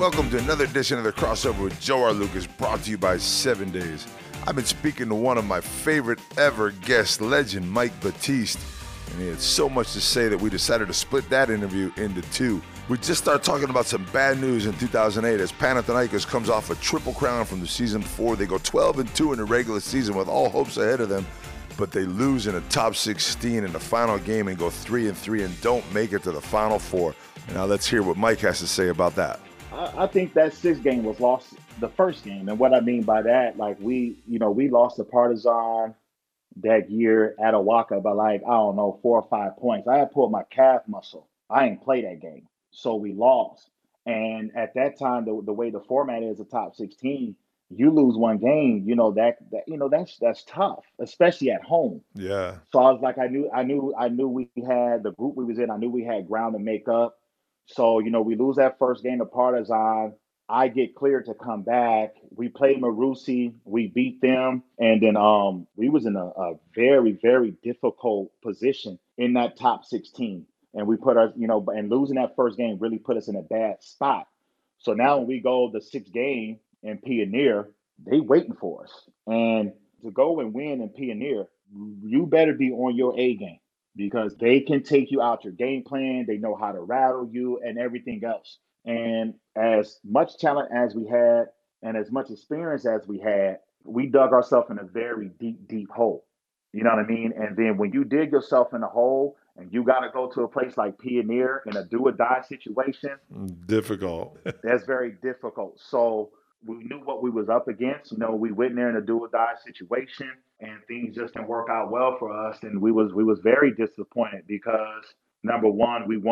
welcome to another edition of the Crossover with Joe R. Lucas, brought to you by 7 Days. I've been speaking to one of my favorite ever guests, legend Mike Batiste, and he had so much to say that we decided to split that interview into two. We just started talking about some bad news in 2008 as Panathinaikos comes off a triple crown from the season before. They go 12-2 in the regular season with all hopes ahead of them, but they lose in a top 16 in the final game and go 3-3 and don't make it to the Final Four. Now let's hear what Mike has to say about that. I think that sixth game was lost the first game. And what I mean by that, like we lost to Partizan that year at Awaka by 4 or 5 points. I had pulled my calf muscle. I ain't play that game. So we lost. And at that time, the way the format is a top 16, you lose one game, that's tough, especially at home. Yeah. So I was like, I knew we had the group we was in. I knew we had ground to make up. So, we lose that first game to Partizan. I get cleared to come back. We played Marusi. We beat them. And then we was in a very, very difficult position in that top 16. And we put our, and losing that first game really put us in a bad spot. So now when we go the sixth game in Pioneer, they waiting for us. And to go and win in Pioneer, you better be on your A game, because they can take you out your game plan. They know how to rattle you and everything else. And as much talent as we had and as much experience as we had, we dug ourselves in a very deep, deep hole. You know what I mean? And then when you dig yourself in a hole and you got to go to a place like Pioneer in a do or die situation, difficult. That's very difficult. So we knew what we was up against. We went there in a do or die situation, and things just didn't work out well for us. And we was very disappointed because number one, we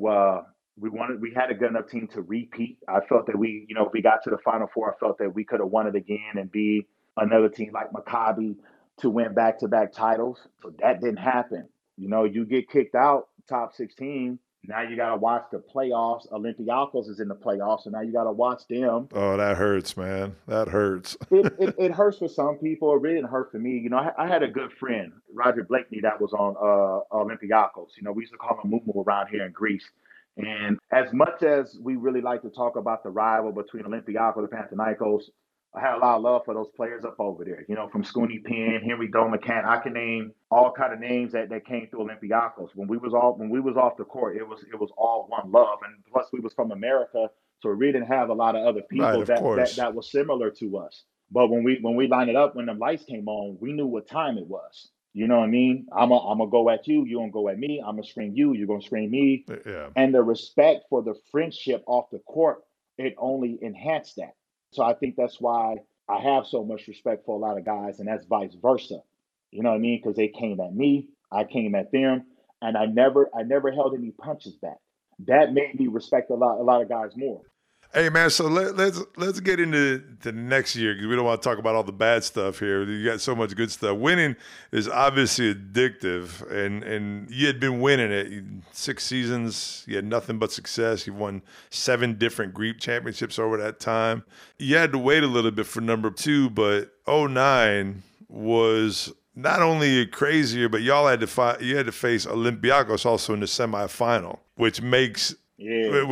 had a good enough team to repeat. I felt that we got to the Final Four. I felt that we could have won it again and be another team like Maccabi to win back-to-back titles. So that didn't happen. You get kicked out, top 16. Now you got to watch the playoffs. Olympiacos is in the playoffs, so now you got to watch them. Oh, that hurts, man. That hurts. it hurts for some people. It really didn't hurt for me. I had a good friend, Roger Blakeney, that was on Olympiacos. We used to call him Mumu around here in Greece. And as much as we really like to talk about the rival between Olympiacos and Panathinaikos, I had a lot of love for those players up over there. From Scooney Penn, Henry Domacan. I can name all kind of names that came through Olympiacos. When we was off the court, it was all one love. And plus, we was from America, so we really didn't have a lot of other people that was similar to us. But when we lined it up, when the lights came on, we knew what time it was. You know what I mean? I'm gonna go at you. You gonna go at me. I'm gonna scream you. You're gonna scream me. Yeah. And the respect for the friendship off the court, it only enhanced that. So I think that's why I have so much respect for a lot of guys, and that's vice versa. You know what I mean? Because they came at me, I came at them, and I never held any punches back. That made me respect a lot of guys more. Hey man, so let's get into the next year, because we don't want to talk about all the bad stuff here. You got so much good stuff. Winning is obviously addictive, and you had been winning it 6 seasons. You had nothing but success. You won 7 different Greek championships over that time. You had to wait a little bit for number 2, but 2009 was not only crazier, but y'all had to face Olympiacos also in the semifinal, which makes. Yeah,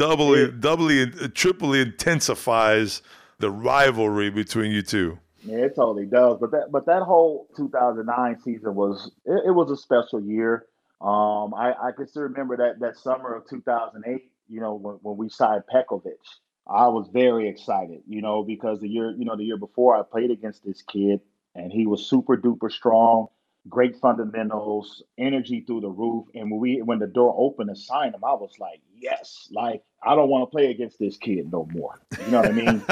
doubly and triply intensifies the rivalry between you two. Yeah, it totally does. But that whole 2009 season was a special year. I can still remember that summer of 2008. When we signed Pekovic, I was very excited. Because the year before I played against this kid, and he was super duper strong. Great fundamentals, energy through the roof. And when the door opened to sign him, I was like, yes, I don't want to play against this kid no more. You know what I mean?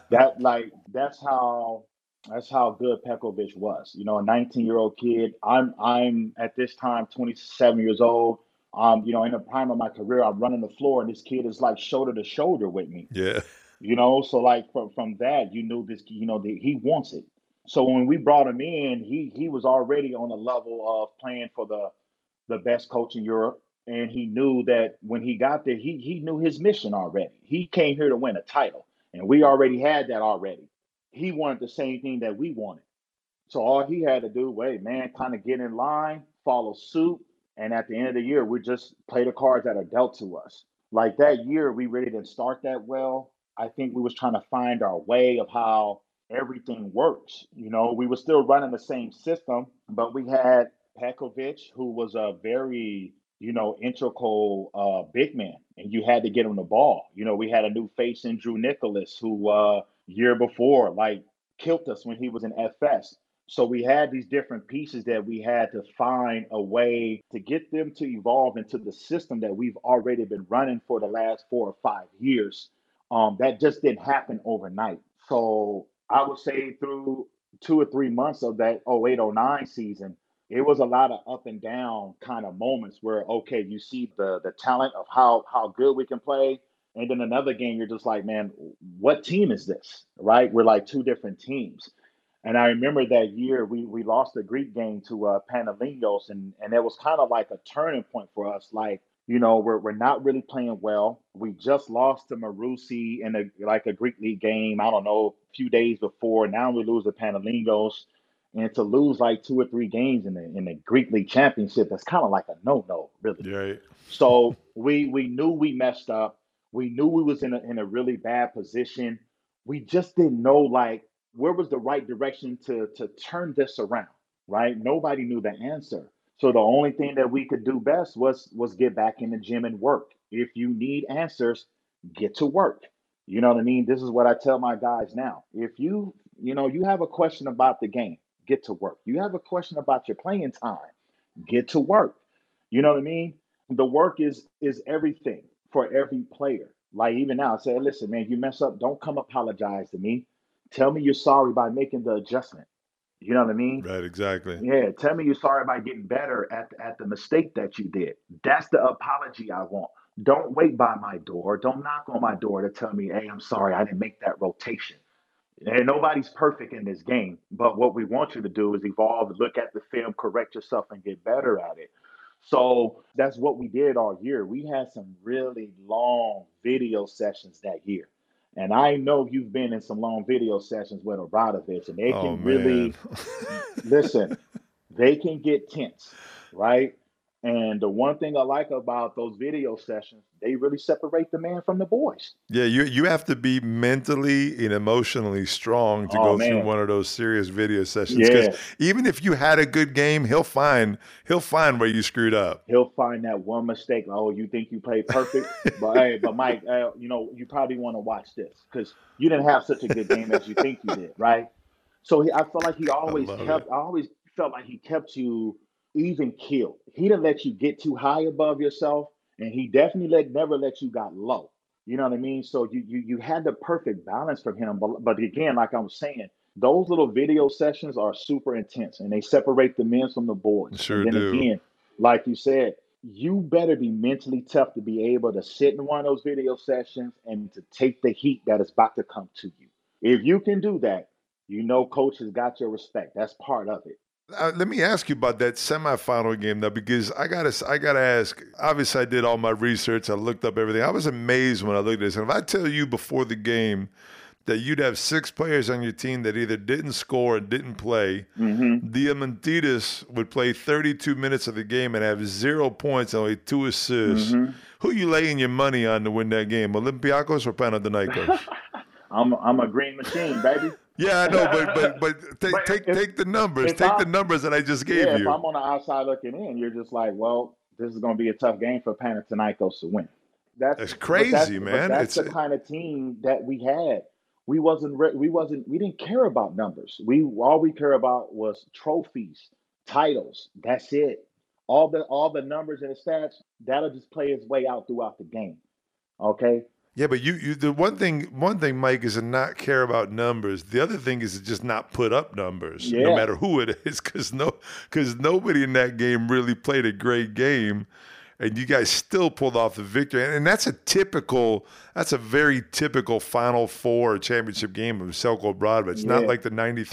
That's how good Pekovic was. A 19-year-old kid. I'm at this time 27 years old. In the prime of my career, I'm running the floor, and this kid is like shoulder to shoulder with me. Yeah. So from that, you knew this. That he wants it. So when we brought him in, he was already on the level of playing for the best coach in Europe. And he knew that when he got there, he knew his mission already. He came here to win a title, and we already had that already. He wanted the same thing that we wanted. So all he had to do, kind of get in line, follow suit. And at the end of the year, we just play the cards that are dealt to us. Like that year, we really didn't start that well. I think we was trying to find our way of how everything works. You know, we were still running the same system, but we had Pekovic, who was a very, integral big man, and you had to get him the ball. You know, we had a new face in Drew Nicholas, who year before like killed us when he was in FS. So we had these different pieces that we had to find a way to get them to evolve into the system that we've already been running for the last 4 or 5 years. That just didn't happen overnight. So I would say through 2 or 3 months of that 0809 season, it was a lot of up and down kind of moments where, okay, you see the talent of how good we can play. And then another game, you're just like, man, what team is this? Right? We're like two different teams. And I remember that year we lost the Greek game to Panalinos, and it was kind of like a turning point for us. Like, we're not really playing well. We just lost to Marusi in a Greek league game. I don't know, a few days before. Now we lose to Panalinos, and to lose like 2 or 3 games in the Greek league championship, that's kind of like a no really. Right. So we knew we messed up. We knew we was in a really bad position. We just didn't know like where was the right direction to turn this around, right? Nobody knew the answer. So the only thing that we could do best was get back in the gym and work. If you need answers, get to work. You know what I mean? This is what I tell my guys now. If you have a question about the game, get to work. You have a question about your playing time, get to work. You know what I mean? The work is everything for every player. Like even now, I say, listen, man, you mess up, don't come apologize to me. Tell me you're sorry by making the adjustment. You know what I mean? Right, exactly. Yeah, tell me you're sorry by getting better at the mistake that you did. That's the apology I want. Don't wait by my door. Don't knock on my door to tell me, hey, I'm sorry, I didn't make that rotation. And nobody's perfect in this game, but what we want you to do is evolve, look at the film, correct yourself, and get better at it. So that's what we did all year. We had some really long video sessions that year. And I know you've been in some long video sessions with Obradovic, and they Oh can man. really listen, they can get tense, right? And the one thing I like about those video sessions, they really separate the man from the boys. Yeah, you have to be mentally and emotionally strong to Oh go through man, one of those serious video sessions. Because yeah. even if you had a good game, he'll find where you screwed up. He'll find that one mistake. Oh, you think you played perfect, but hey, but Mike, you probably want to watch this because you didn't have such a good game as you think you did, right? So I felt like he I always love it. kept. I always felt like he kept you even keeled. He didn't let you get too high above yourself, and he definitely never let you got low. You know what I mean? So you had the perfect balance from him. But again, like I was saying, those little video sessions are super intense, and they separate the men from the boys. And Sure then do. again, like you said, you better be mentally tough to be able to sit in one of those video sessions and to take the heat that is about to come to you. If you can do that, coach has got your respect. That's part of it. Let me ask you about that semifinal game though, because I gotta ask. Obviously, I did all my research. I looked up everything. I was amazed when I looked at this. And if I tell you before the game that you'd have 6 players on your team that either didn't score or didn't play, Hmm. Diamantidis would play 32 minutes of the game and have 0 points and only 2 assists. Hmm. Who you laying your money on to win that game, Olympiacos or Panathinaikos? I'm a green machine, baby. Yeah, I know, but take But take take the numbers. if Take I the numbers that I just gave yeah, if you. I'm on the outside looking in, you're just like, well, this is going to be a tough game for Panathinaikos to win. That's That's but that's crazy, but man. that's It's the kind of team that we had. We didn't care about numbers. We all we care about was trophies, titles. That's it. All the numbers and the stats that'll just play its way out throughout the game. Okay. Yeah, but you the one thing, Mike, is to not care about numbers. The other thing is to just not put up numbers, no Yeah. matter who it is, because nobody in that game really played a great game, and you guys still pulled off the victory. And that's a very typical Final Four championship game of Selko Obradovic. It's not Yeah. like the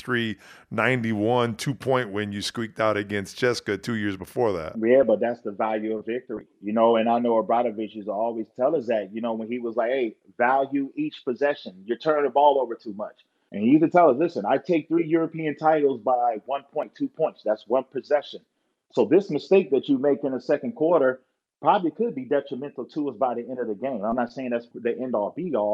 93-91 2-point win you squeaked out against Jessica 2 years before that. Yeah, but that's the value of victory, and I know Abramovich used to always tell us that, when he was like, hey, value each possession. You're turning the ball over too much. And he used to tell us, listen, I take 3 European titles by 1.2 points. That's one possession. So this mistake that you make in the second quarter probably could be detrimental to us by the end of the game. I'm not saying that's the end all be all,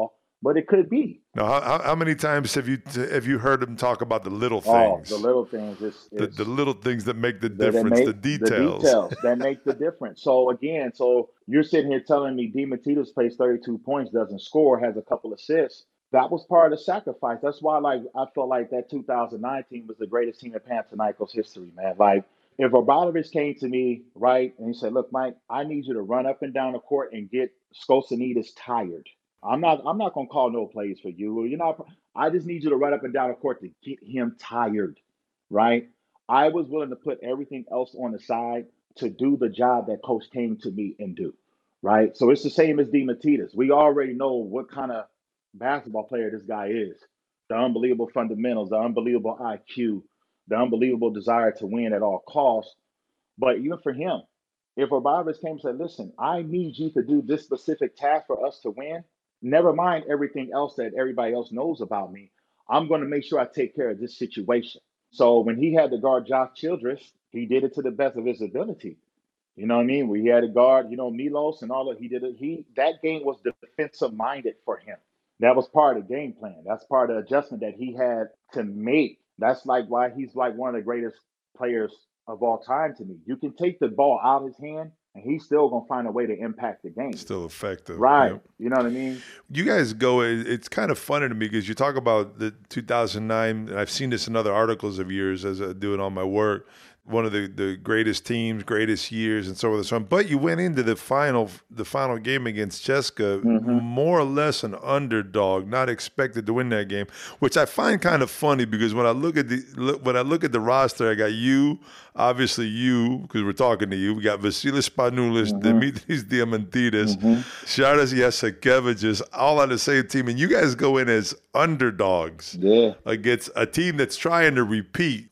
but it could be. Now, how many times have you heard him talk about the little Oh, things, the little things the is little things that make the that difference, the make the details? details that make the difference. So again, so you're sitting here telling me Demetриus plays 32 points, doesn't score, has a couple assists. That was part of the sacrifice. That's why, like, I felt like that 2019 was the greatest team in Panathinaikos history, man. Like, if Obradovic came to me, right, and he said, "Look, Mike, I need you to run up and down the court and get Skosanidis tired. I'm not gonna call no plays for you. You're not. I just need you to run up and down the court to get him tired, right? I was willing to put everything else on the side to do the job that coach came to me and do, right? So it's the same as Demetриus. We already know what kind of basketball player this guy is. The unbelievable fundamentals, the unbelievable IQ, the unbelievable desire to win at all costs. But even for him, if Obama came and said, listen, I need you to do this specific task for us to win, never mind everything else that everybody else knows about me, I'm going to make sure I take care of this situation. So when he had to guard Josh Childress, he did it to the best of his ability. You know what I mean? We had to guard, Milos and all of he did it. That game was defensive minded for him. That was part of the game plan. That's part of the adjustment that he had to make. That's like why he's like one of the greatest players of all time to me. You can take the ball out of his hand and he's still gonna find a way to impact the game. Still effective. Right. Yep. You know what I mean? You guys go, it's kind of funny to me because you talk about the 2009, and I've seen this in other articles of yours as I do it on my work, one of the greatest teams, greatest years, and so forth and so on. But you went into the final game against CSKA more or less an underdog, not expected to win that game, which I find kind of funny because when I look at the roster, I got you, obviously you, because we're talking to you. We got Vasilis Spanoulis, Dimitris Diamantidis, Sharas Jasikevičius, all on the same team, and you guys go in as underdogs against a team that's trying to repeat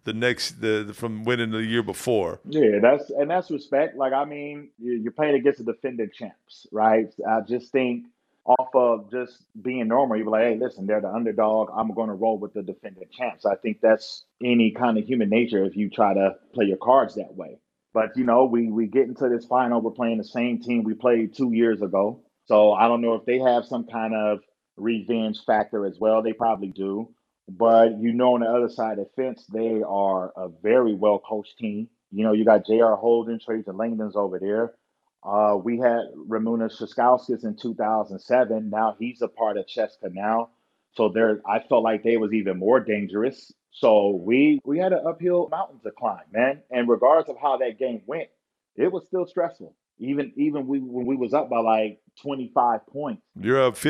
from winning the year before. Yeah, that's respect. Like, I mean, you're playing against the defending champs, right? I just think off of just being normal, you'd be like, hey, listen, they're the underdog. I'm going to roll with the defending champs. I think that's any kind of human nature if you try to play your cards that way. But, we get into this final. We're playing the same team we played 2 years ago. So I don't know if they have some kind of revenge factor as well. They probably do. But on the other side of the fence, they are a very well coached team. You got J.R. Holden, Trajan Langdon's over there. We had Ramūnas Šukauskas in 2007. Now he's a part of CSKA now. So I felt like they was even more dangerous. So we had an uphill mountain to climb, man. And regardless of how that game went, it was still stressful. Even when we was up by like 25 points. You're up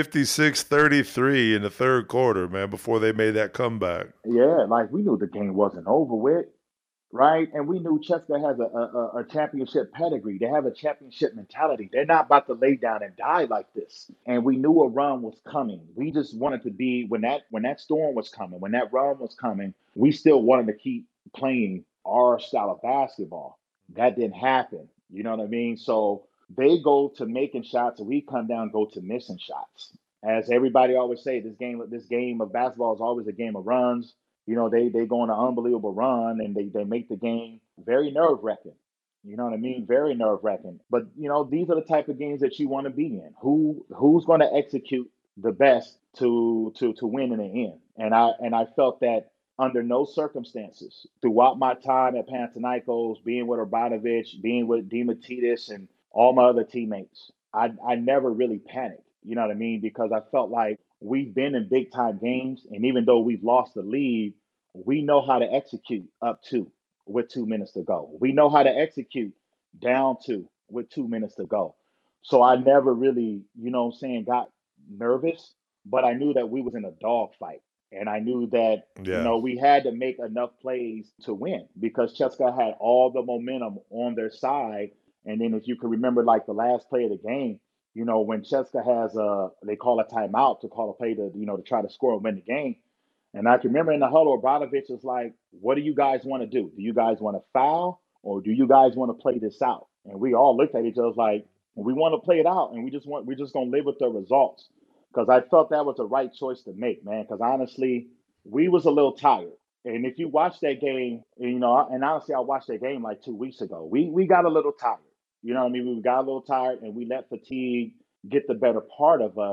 56-33 in the third quarter, man, before they made that comeback. Yeah, like we knew the game wasn't over with, right? And we knew CSKA has a championship pedigree. They have a championship mentality. They're not about to lay down and die like this. And we knew a run was coming. We just wanted to be when that storm was coming, when that run was coming, we still wanted to keep playing our style of basketball. That didn't happen. You know what I mean? So they go to making shots, and we come down and go to missing shots. As everybody always say, this game of basketball is always a game of runs. They go on an unbelievable run, and they make the game very nerve-wracking. You know what I mean? Very nerve-wracking. But, these are the type of games that you want to be in. Who's going to execute the best to win in the end? And I felt that under no circumstances throughout my time at Panathinaikos, being with Obradovic, being with Demetridis and all my other teammates, I never really panicked. You know what I mean? Because I felt like we've been in big time games, and even though we've lost the lead, we know how to execute up to with 2 minutes to go. We know how to execute down to with 2 minutes to go. So I never really, got nervous, but I knew that we was in a dogfight. And I knew that, we had to make enough plays to win because CSKA had all the momentum on their side. And then if you can remember, like the last play of the game, when CSKA has they call a timeout to call a play to try to score and win the game. And I can remember in the huddle, Obradovic was like, what do you guys want to do? Do you guys want to foul or do you guys want to play this out? And we all looked at each other like, we want to play it out and we're just going to live with the results. Because I felt that was the right choice to make, man. Because honestly, we was a little tired. And if you watch that game, and honestly, I watched that game like 2 weeks ago. We got a little tired. You know what I mean? We got a little tired and we let fatigue get the better part of us.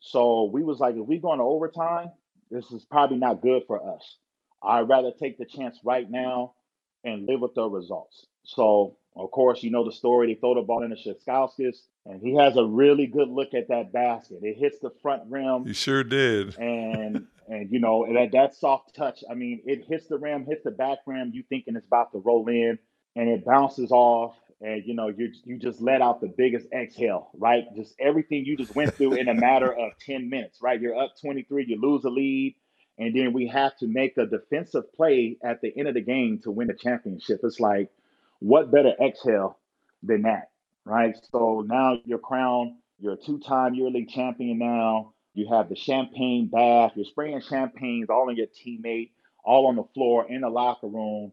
So we was like, if we go into overtime, this is probably not good for us. I'd rather take the chance right now and live with the results. So, of course, you know the story. They throw the ball into Shaskalskis, and he has a really good look at that basket. It hits the front rim, You sure did. and you know that soft touch. I mean, it hits the rim, hits the back rim. You thinking it's about to roll in, and it bounces off, and you know you just let out the biggest exhale, right? Just everything you just went through in a matter of 10 minutes, right? You're up 23, you lose a lead, and then we have to make a defensive play at the end of the game to win the championship. It's like, what better exhale than that, right? So now you're crowned, you're a two-time EuroLeague champion now. You have the champagne bath. You're spraying champagnes all on your teammate, all on the floor, in the locker room.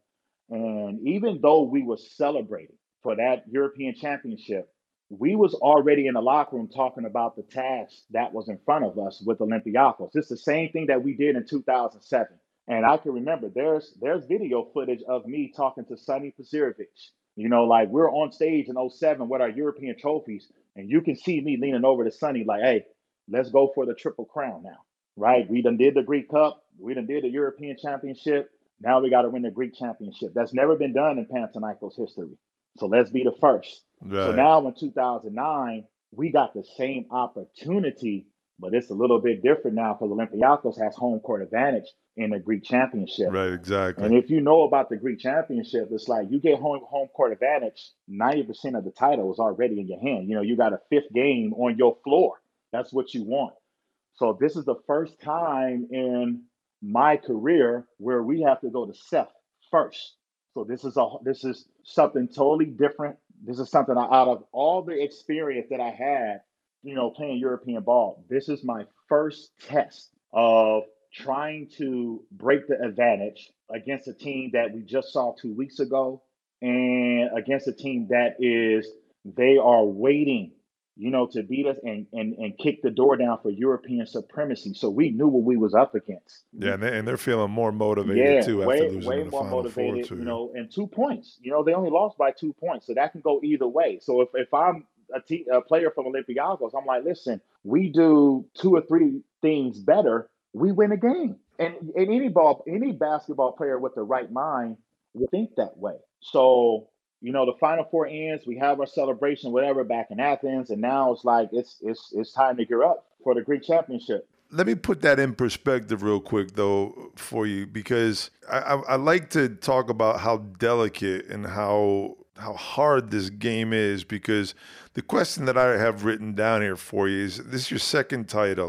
And even though we were celebrating for that European championship, we was already in the locker room talking about the task that was in front of us with Olympiacos. It's the same thing that we did in 2007. And I can remember there's video footage of me talking to Sonny Pazirovic. You know, like we're on stage in '07 with our European trophies, and you can see me leaning over to Sonny like, hey, let's go for the Triple Crown now, right? We done did the Greek Cup. We done did the European Championship. Now we got to win the Greek Championship. That's never been done in Panathinaikos history. So let's be the first. So Right. now in 2009, we got the same opportunity, but it's a little bit different now because Olympiacos has home court advantage in the Greek Championship. Right, exactly. And if you know about the Greek Championship, it's like you get home court advantage, 90% of the title is already in your hand. You know, you got a fifth game on your floor. That's what you want. So this is the first time in my career where we have to go to Seth first. So this is something totally different. This is something out of all the experience that I had, you know, playing European ball. This is my first test of trying to break the advantage against a team that we just saw 2 weeks ago and against a team that is they are waiting, you know, to beat us and kick the door down for European supremacy. So we knew what we was up against. Yeah, and they're feeling more motivated Yeah, too after losing way in the more Final Four motivated, to you you. know, and 2 points. You know, they only lost by 2 points, so that can go either way. So if I'm a player from Olympiacos, I'm like, listen, we do two or three things better, we win a game. And any basketball player with the right mind would think that way. So you know, the Final Four ends, we have our celebration, whatever, back in Athens, and now it's like it's time to gear up for the Greek championship. Let me put that in perspective real quick, though, for you, because I like to talk about how delicate and how hard this game is. Because the question that I have written down here for you is: this is your second title.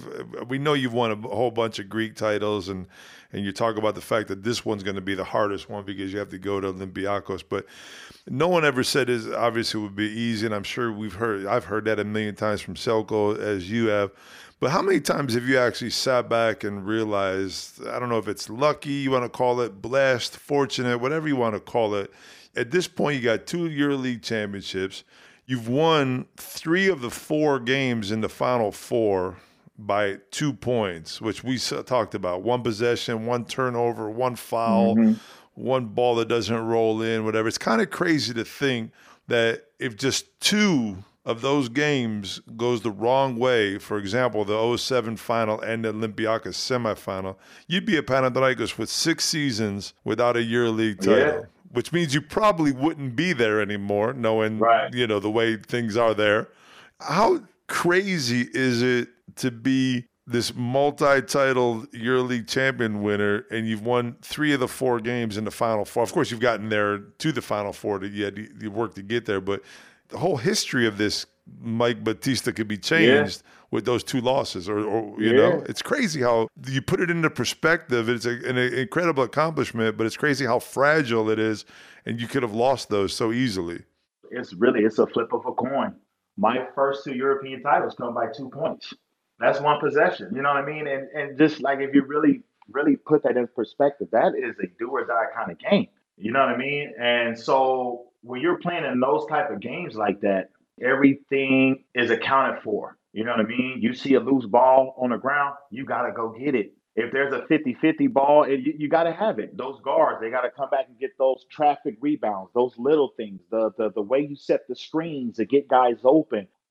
We know you've won a whole bunch of Greek titles, and you talk about the fact that this one's going to be the hardest one because you have to go to Olympiacos, but no one ever said it obviously would be easy, and I'm sure I've heard that a million times from Selko as you have. But how many times have you actually sat back and realized, I don't know if it's lucky, you want to call it, blessed, fortunate, whatever you want to call it. At this point, you got 2 EuroLeague championships. You've won 3 of the 4 games in the Final Four by 2 points, which we talked about. 1 possession, 1 turnover, 1 foul, Mm-hmm. 1 ball that doesn't roll in, whatever. It's kind of crazy to think that if just 2 of those games goes the wrong way, for example, the '07 final and the Olympiacos semifinal, you'd be a Panathinaikos with 6 seasons without a EuroLeague title, Yeah. which means you probably wouldn't be there anymore, knowing, Right. you know, the way things are there. How crazy is it to be this multi-title EuroLeague champion winner, and you've won 3 of the 4 games in the Final Four? Of course, you've gotten there to the Final Four. You worked to get there, but the whole history of this Mike Batista could be changed with those 2 losses, or you know, it's crazy how you put it into perspective. It's an incredible accomplishment, but it's crazy how fragile it is, and you could have lost those so easily. It's a flip of a coin. My first 2 European titles come by 2 points. That's 1 possession. You know what I mean? And just like if you really put that in perspective, that is a do or die kind of game. You know what I mean? And so when you're playing in those type of games like that, everything is accounted for. You know what I mean? You see a loose ball on the ground, you gotta go get it. If there's a 50-50 ball, you got to have it. Those guards, they got to come back and get those traffic rebounds, those little things, the way you set the screens to get guys open.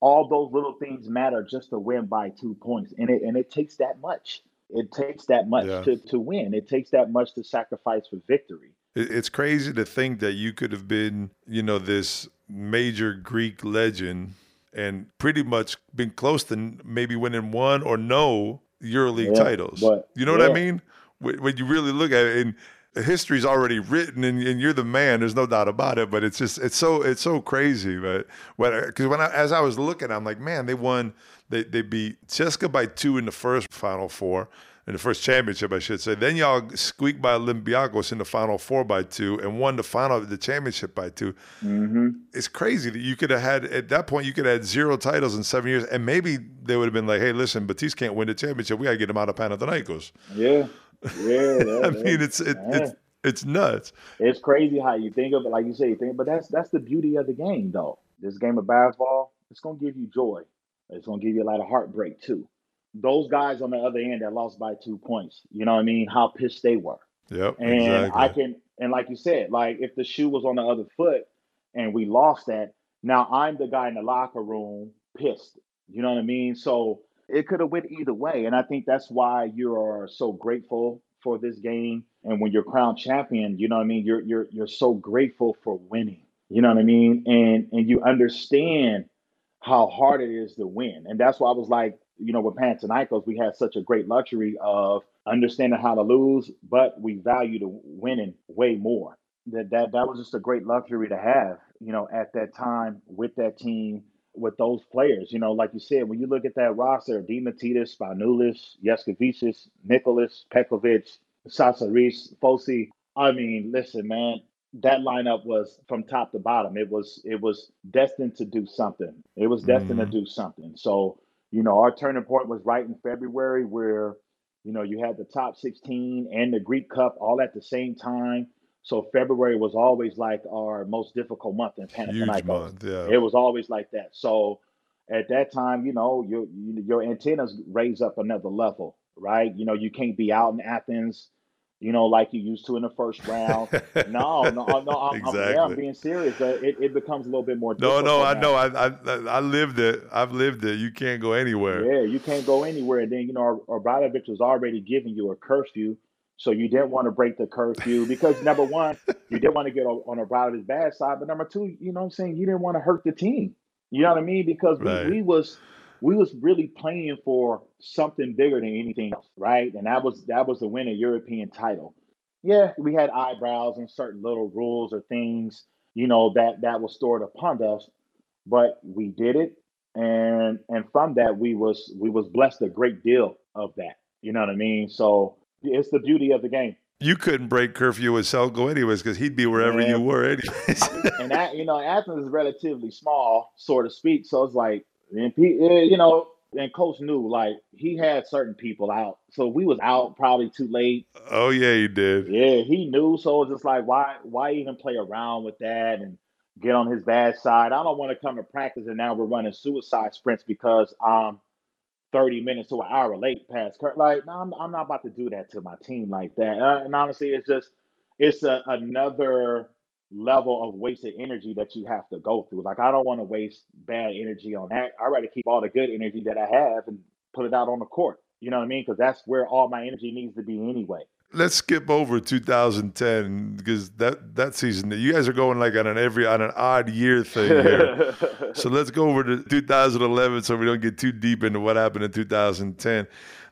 all those little things matter just to win by 2 points. And it takes that much. It takes that much Yeah. to win. It takes that much to sacrifice for victory. It's crazy to think that you could have been, this major Greek legend and pretty much been close to maybe winning one or no EuroLeague Yeah, titles. but You know what I yeah, mean? When you really look at it, and history's already written, and you're the man. There's no doubt about it. But it's so crazy. But because as I was looking, I'm like, man, they won. They beat CSKA by 2 in the first Final Four. In the first championship, I should say. Then y'all squeaked by Olympiacos in the Final Four by 2 and won the championship by 2. hmm It's crazy that you could have had, at that point, you could have had 0 titles in 7 years. And maybe they would have been like, hey, listen, Batiste can't win the championship. We got to get him out of Panathinaikos. yeah, yeah. I mean, it's nuts. It's crazy how you think of it, like you say, but that's the beauty of the game, though. This game of basketball, it's gonna give you joy. It's gonna give you a lot of heartbreak too. Those guys on the other end that lost by 2 points, you know what I mean? How pissed they were. Yep, And exactly. and like you said, like if the shoe was on the other foot and we lost that, now I'm the guy in the locker room pissed. You know what I mean? So it could have went either way. And I think that's why you are so grateful for this game. And when you're crowned champion, you know what I mean? You're so grateful for winning. You know what I mean? And you understand how hard it is to win. And that's why I was like, with Panathinaikos, we had such a great luxury of understanding how to lose, but we value the winning way more. That was just a great luxury to have, at that time with that team, with those players. Like you said, when you look at that roster, Demetidis, Spanoulis, Yaskevicius, Nicholas, Pekovic, Sasaris, Fosi. I mean, listen, man, that lineup was from top to bottom. It was destined to do something. It was destined to Hmm. do something. So, our turning point was right in February where, you had the top 16 and the Greek Cup all at the same time. So February was always like our most difficult month in Huge Panathinaikos. month, yeah. It was always like that. So at that time, your antennas raise up another level, right? You can't be out in Athens, like you used to in the first round. No, no, no. I'm Exactly. being serious. It becomes a little bit more No, difficult I know. now. I lived it. I've lived it. You can't go anywhere. Yeah, you can't go anywhere. And then, Obradovic was already giving you a curfew. So you didn't want to break the curfew because number one, you didn't want to get on Obradovic's bad side. But number two, you know what I'm saying? You didn't want to hurt the team. You know what I mean? Because we Right. we was we was really playing for something bigger than anything else, right? And that was to win a European title. Yeah, we had eyebrows and certain little rules or things, that was stored upon us, but we did it, and from that we was blessed a great deal of that. You know what I mean? So it's the beauty of the game. You couldn't break curfew with Selko anyways because he'd be wherever you And were anyways. and that, Athens is relatively small, so to speak. So it's like, and coach knew like he had certain people out, so we was out probably too late. Oh, yeah, he did. Yeah, he knew. So it's just like, why even play around with that and get on his bad side? I don't want to come to practice and now we're running suicide sprints because I'm 30 minutes to an hour late past Kurt. Like, no, I'm not about to do that to my team like that. And honestly, it's another level of wasted energy that you have to go through. Like, I don't want to waste bad energy on that. I'd rather keep all the good energy that I have and put it out on the court. You know what I mean? Because that's where all my energy needs to be anyway. Let's skip over 2010 because that season you guys are going like on an odd year thing here. So let's go over to 2011 so we don't get too deep into what happened in 2010.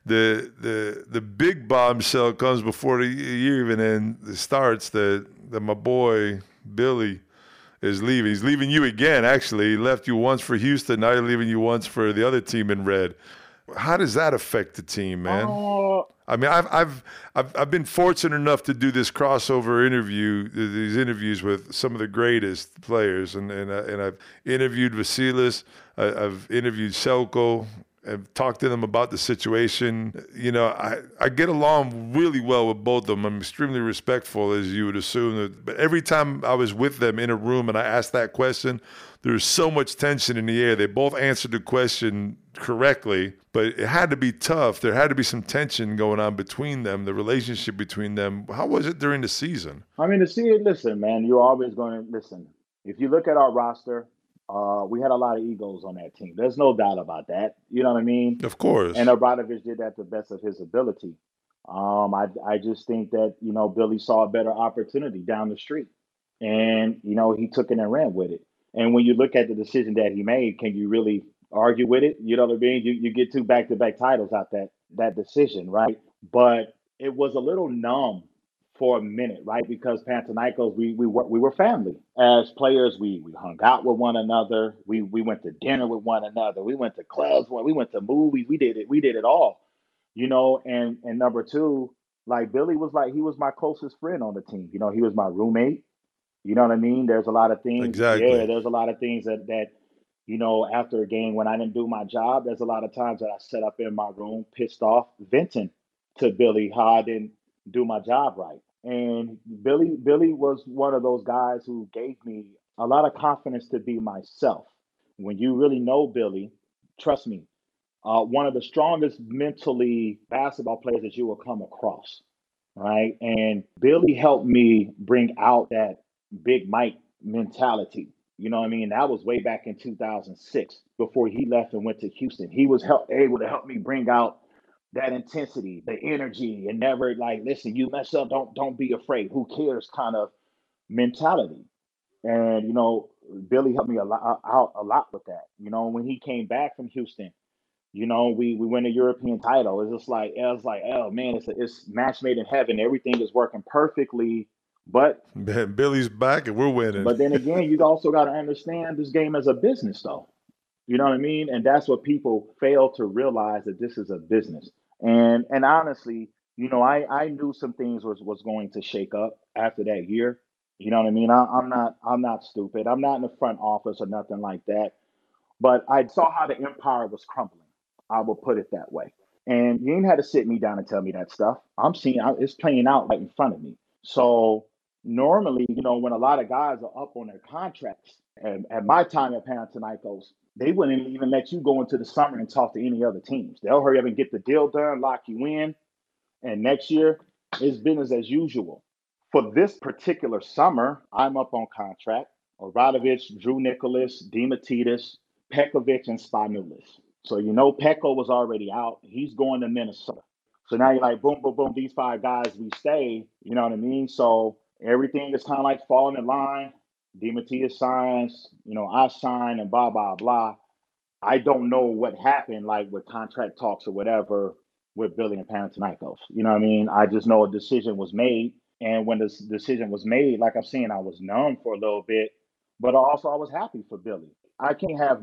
The big bombshell comes before the year even starts that my boy Billy is leaving. He's leaving you again, actually. He left you once for Houston, now he's leaving you once for the other team in red. How does that affect the team, man? Oh, I mean, I've been fortunate enough to do this crossover interview, these interviews with some of the greatest players, and I've interviewed Vasilis, I've interviewed Selko, I've talked to them about the situation. I get along really well with both of them. I'm extremely respectful, as you would assume. But every time I was with them in a room and I asked that question, there was so much tension in the air. They both answered the question correctly, but it had to be tough. There had to be some tension going on between them, the relationship between them. How was it during the season? I mean, to see it, listen, man, you're always going to listen. If you look at our roster, We had a lot of egos on that team. There's no doubt about that. You know what I mean? Of And course. Obradovic did that to the best of his ability. I just think that, Billy saw a better opportunity down the street. And, he took it and ran with it. And when you look at the decision that he made, can you really argue with it? You know what I mean? You get two back to back titles out that decision, right? But it was a little numb for a minute, right? Because Panathinaikos, we were family. As players, we hung out with one another. We went to dinner with one another. We went to clubs. We went to movies. We did it all, And number two, like Billy was like he was my closest friend on the team. He was my roommate. You know what I mean? There's a lot of things. Yeah, Exactly. there's a lot of things that after a game when I didn't do my job, there's a lot of times that I sat up in my room, pissed off, venting to Billy how I didn't do my job right. And Billy was one of those guys who gave me a lot of confidence to be myself. When you really know Billy, trust me, one of the strongest mentally basketball players that you will come across, right? And Billy helped me bring out that Big Mike mentality. You know what I mean? That was way back in 2006 before he left and went to Houston. He was able to help me bring out that intensity, the energy, and never like, listen, you mess up, don't be afraid. Who cares? Kind of mentality. And Billy helped me out a lot with that. When he came back from Houston, we win a European title. It was like, oh man, it's match made in heaven. Everything is working perfectly. But Man, Billy's back and we're winning. but then again, you also got to understand this game as a business, though. You know what I mean? And that's what people fail to realize, that this is a business. And honestly, I knew some things was going to shake up after that year. You know what I mean? I'm not stupid. I'm not in the front office or nothing like that. But I saw how the empire was crumbling. I will put it that way. And you ain't had to sit me down and tell me that stuff. I'm seeing it's playing out right in front of me. So normally, when a lot of guys are up on their contracts, and at my time at Panathinaikos, they wouldn't even let you go into the summer and talk to any other teams. They'll hurry up and get the deal done, lock you in, and next year it's business as usual. For this particular summer, I'm up on contract. Obradovic, Drew Nicholas, Dematidis, Pekovic, and Spanulis. So Peko was already out. He's going to Minnesota. So now you're like, boom, boom, boom. These five guys, we stay. You know what I mean? So everything is kind of like falling in line. Dematidis signs, I sign, and blah blah blah. I don't know what happened, like with contract talks or whatever, with Billy and Panathinaikos. You know what I mean? I just know a decision was made, and when this decision was made, like I'm saying, I was numb for a little bit, but also I was happy for Billy. I can't have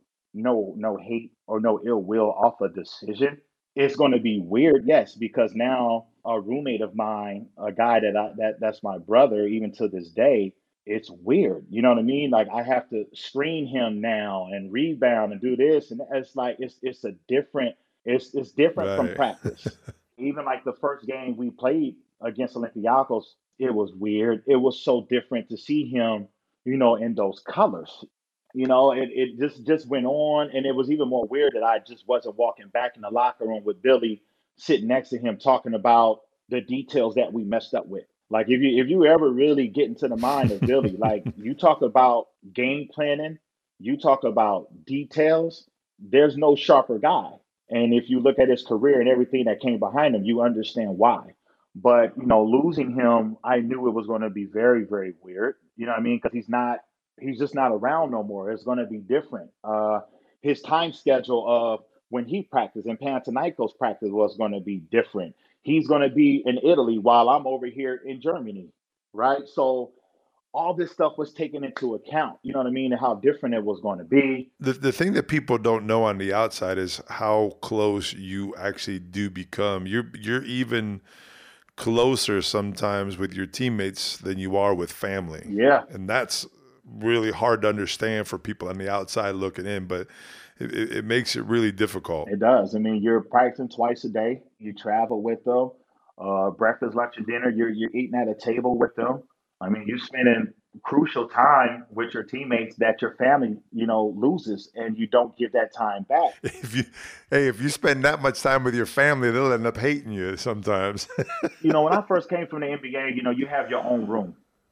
no hate or no ill will off a decision. It's going to be weird, yes, because now a roommate of mine, a guy that's my brother, even to this day, it's weird. You know what I mean? Like I have to screen him now and rebound and do this, and it's like it's a different it's different from Right. practice. Even like the first game we played against Olympiacos, it was weird. It was so different to see him, in those colors. It just went on, and it was even more weird that I just wasn't walking back in the locker room with Billy sitting next to him talking about the details that we messed up with. Like if you ever really get into the mind of Billy, like you talk about game planning, you talk about details, there's no sharper guy. And if you look at his career and everything that came behind him, you understand why. But losing him, I knew it was going to be very, very weird. You know what I mean? Because he's just not around no more. It's going to be different. His time schedule of when he practiced and Panathinaikos practice was going to be different. He's going to be in Italy while I'm over here in Germany, right? So all this stuff was taken into account. You know what I mean? And how different it was going to be. The thing that people don't know on the outside is how close you actually do become. You're even closer sometimes with your teammates than you are with family. Yeah, And that's really hard to understand for people on the outside looking in, but it makes it really difficult. it does. I mean, you're practicing twice a day. You travel with them. Breakfast, lunch, and dinner. You're eating at a table with them. I mean, you're spending crucial time with your teammates that your family, loses, and you don't give that time back. If you if you spend that much time with your family, they'll end up hating you sometimes. When I first came from the NBA, you have your own room,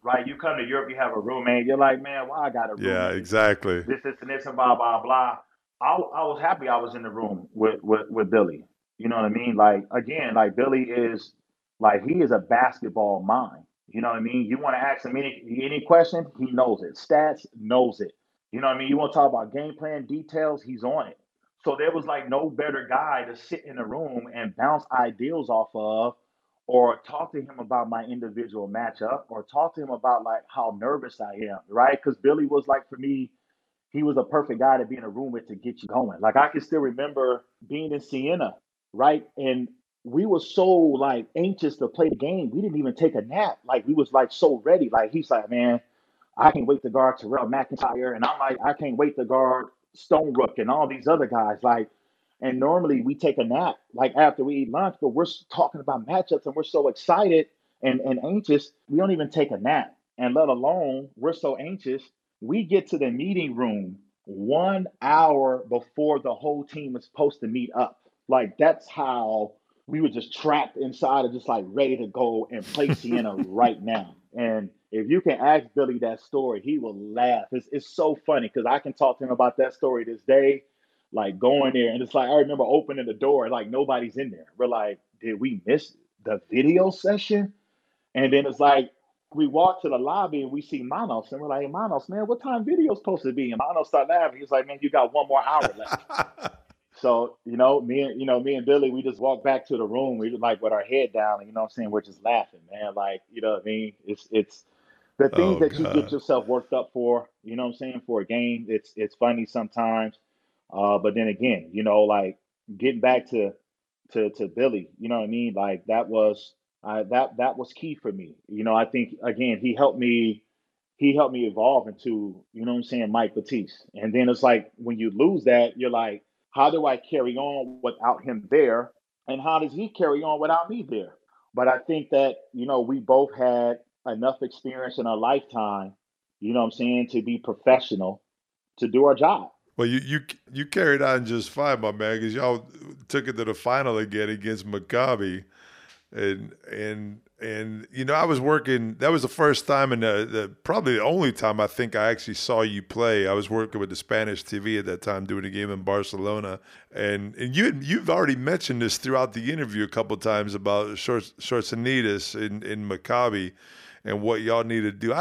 right? You come to Europe, you have a roommate. You're like, man, why I got a Yeah, roommate? exactly. This, and this, and blah, blah, blah. I was happy I was in the room with Billy. You know what I mean? Like, again, like Billy is like, he is a basketball mind. You know what I mean? You want to ask him any question, he knows it. Stats, knows it. You know what I mean? You want to talk about game plan details, he's on it. So there was like no better guy to sit in the room and bounce ideals off of, or talk to him about my individual matchup, or talk to him about like how nervous I am, right? Because Billy was like, for me, he was a perfect guy to be in a room with to get you going. Like, I can still remember being in Siena, right? And we were so like anxious to play the game. We didn't even take a nap. Like, we was like so ready. Like, he's like, man, I can't wait to guard Terrell McIntyre. And I'm like, I can't wait to guard Stone Rook and all these other guys. Like, and normally we take a nap like after we eat lunch, but we're talking about matchups and we're so excited and anxious. We don't even take a nap. And let alone, we're so anxious, we get to the meeting room 1 hour before the whole team is supposed to meet up. Like, that's how we were just trapped inside of just like ready to go and play Sienna right now. And if you can ask Billy that story, he will laugh. It's so funny because I can talk to him about that story this day, like going there. And it's like, I remember opening the door, like nobody's in there. We're like, did we miss the video session? And then it's like, we walk to the lobby and we see Manos, and we're like, hey, Manos, man, what time video's supposed to be? And Manos started laughing. He's like, man, you got 1 more hour left. So, me and Billy, we just walked back to the room. We were like with our head down, and we're just laughing, man. Like, you know what I mean? It's the things Oh that you get God. yourself worked up for, for a game. It's funny sometimes. But then again, like getting back to Billy, you know what I mean? Like, that was key for me. I think again he helped me evolve into, Mike Batiste. And then it's like when you lose that, you're like, how do I carry on without him there? And how does he carry on without me there? But I think that, we both had enough experience in our lifetime, to be professional, to do our job. Well, you carried on just fine, my man, because y'all took it to the final again against Maccabi, and I was working. That was the first time, and probably the only time I think I actually saw you play. I was working with the Spanish TV at that time, doing a game in Barcelona, and you've already mentioned this throughout the interview a couple of times about Schwarzenegger in Maccabi and what y'all need to do.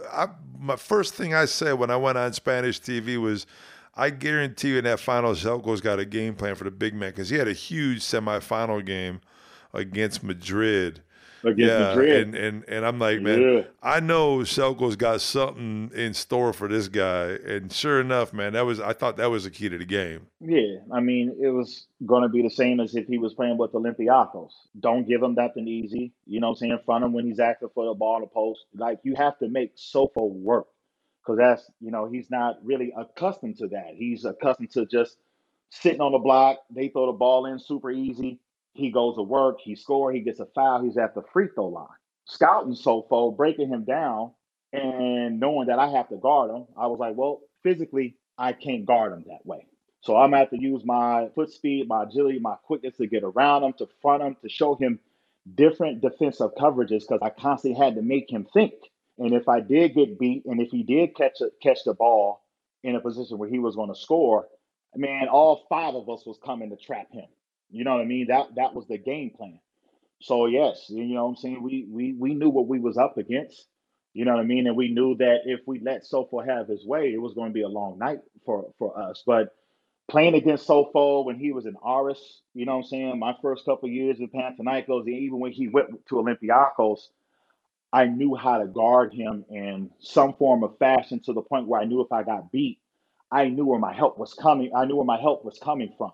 My first thing I said when I went on Spanish TV was, I guarantee you in that final, Zelko's got a game plan for the big man, because he had a huge semifinal game against Madrid. Against Yeah, Madrid. and I'm like, man, Yeah. I know Selko's got something in store for this guy. And sure enough, man, I thought that was the key to the game. Yeah, I mean, it was going to be the same as if he was playing with Olympiacos. Don't give him nothing easy. You know what I'm saying? Front him when he's active for the ball in the post. Like, you have to make Sofo work, because he's not really accustomed to that. He's accustomed to just sitting on the block. They throw the ball in super easy. He goes to work. He scores. He gets a foul. He's at the free throw line. Scouting Sofo, breaking him down, and knowing that I have to guard him, I was like, well, physically, I can't guard him that way. So I'm gonna have to use my foot speed, my agility, my quickness to get around him, to front him, to show him different defensive coverages, because I constantly had to make him think. And if I did get beat, and if he did catch the ball in a position where he was going to score, man, all five of us was coming to trap him. You know what I mean? That was the game plan. So yes, you know what I'm saying? We knew what we was up against. You know what I mean? And we knew that if we let Sofo have his way, it was going to be a long night for us. But playing against Sofo when he was in Aris, you know what I'm saying? My first couple of years in Panathinaikos, and even when he went to Olympiacos, I knew how to guard him in some form of fashion, to the point where I knew if I got beat, I knew where my help was coming. I knew where my help was coming from.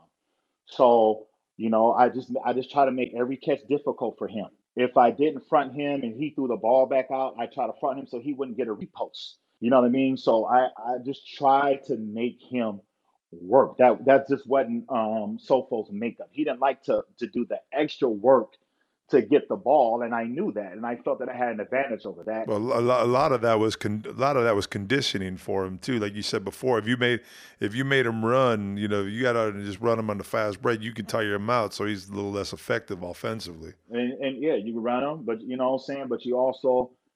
So, I just try to make every catch difficult for him. If I didn't front him and he threw the ball back out, I try to front him so he wouldn't get a repost. You know what I mean? So I just try to make him work. That just wasn't Sofo's makeup. He didn't like to do the extra work to get the ball, and I knew that, and I felt that I had an advantage over that. Well, a lot of that was a lot of that was conditioning for him too. Like you said before, if you made him run, you got to just run him on the fast break. You can tire him out, so he's a little less effective offensively. And yeah, you can run him, but you know what I'm saying. But you also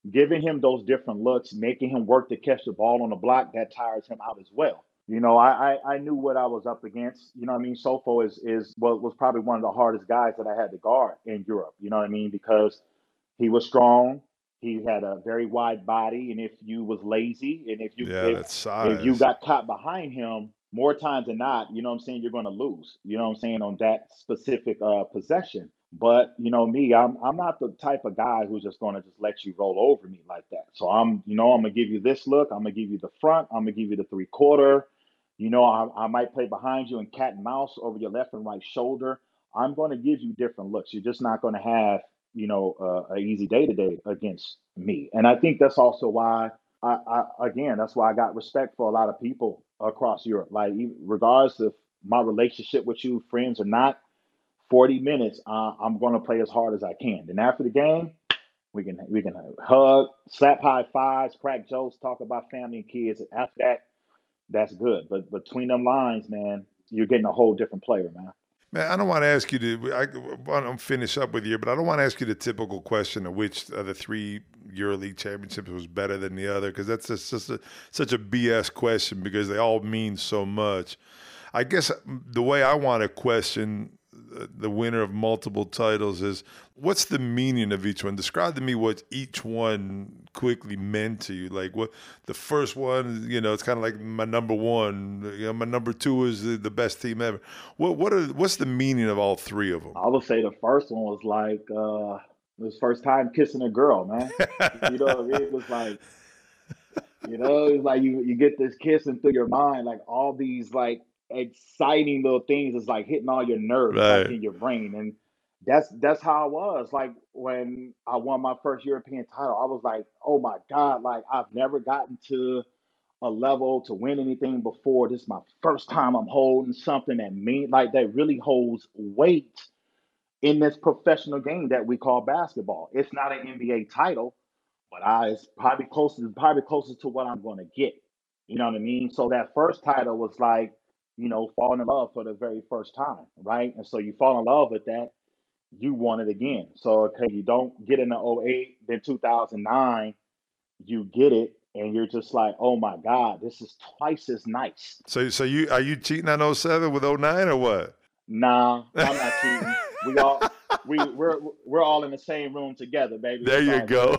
giving him those different looks, making him work to catch the ball on the block, that tires him out as well. You know, I knew what I was up against. You know what I mean? Sofo is what was probably one of the hardest guys that I had to guard in Europe. You know what I mean? Because he was strong. He had a very wide body, and if you was lazy, and Yeah, that if you size. got caught behind him, more times than not, you know what I'm saying, you're going to lose. You know what I'm saying, on that specific possession. But you know me, I'm not the type of guy who's just going to just let you roll over me like that. So I'm gonna give you this look. I'm gonna give you the front. I'm gonna give you the 3/4. You know, I might play behind you and cat and mouse over your left and right shoulder. I'm going to give you different looks. You're just not going to have, a easy day to day against me. And I think that's also why again, that's why I got respect for a lot of people across Europe. Like, regardless of my relationship with you, friends or not, 40 minutes, I'm going to play as hard as I can. Then after the game, we can hug, slap high fives, crack jokes, talk about family and kids. After that, that's good. But between them lines, man, you're getting a whole different player, man. Man, I don't want to ask you to. I want to finish up with you, but I don't want to ask you the typical question of which of the three EuroLeague championships was better than the other, because that's just such a BS question because they all mean so much. I guess the way I want to question the winner of multiple titles is, what's the meaning of each one? Describe to me what each one quickly meant to you. Like, what the first one, it's kind of like my number one. My number two is the best team ever. What's the meaning of all three of them? I would say the first one was like it was first time kissing a girl, man. You know what I mean? It was like, it's like you get this kissing through your mind, like all these like exciting little things is like hitting all your nerves, like Right. in your brain. And that's how I was. Like when I won my first European title, I was like, oh my God, like I've never gotten to a level to win anything before. This is my first time I'm holding something that really holds weight in this professional game that we call basketball. It's not an NBA title, but it's probably closest to what I'm going to get. You know what I mean? So that first title was like, falling in love for the very first time, right? And so you fall in love with that, you want it again. So okay, you don't get in the '08, then 2009, you get it, and you're just like, oh my God, this is twice as nice. So you are you cheating on '07 with '09 or what? Nah, I'm not cheating. We all we're all in the same room together, baby. There It's you all go. good.